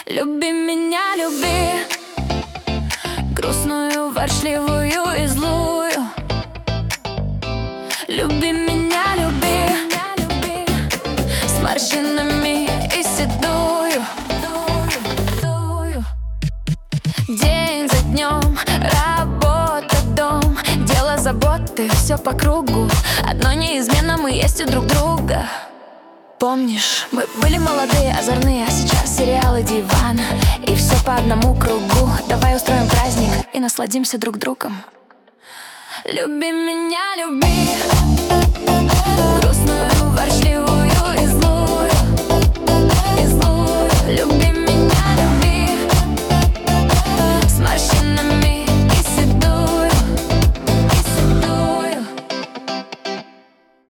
Люби меня, люби, грустную, ворчливую и злую. Люби меня, люби, с морщинами и седую. День за днем, работа, дом, дело, заботы, все по кругу. Одно неизменно, мы есть у друг друга. Помнишь, мы были молодые, озорные, а сейчас сериалы, диван и все по одному кругу. Давай устроим праздник и насладимся друг другом. Люби меня, люби.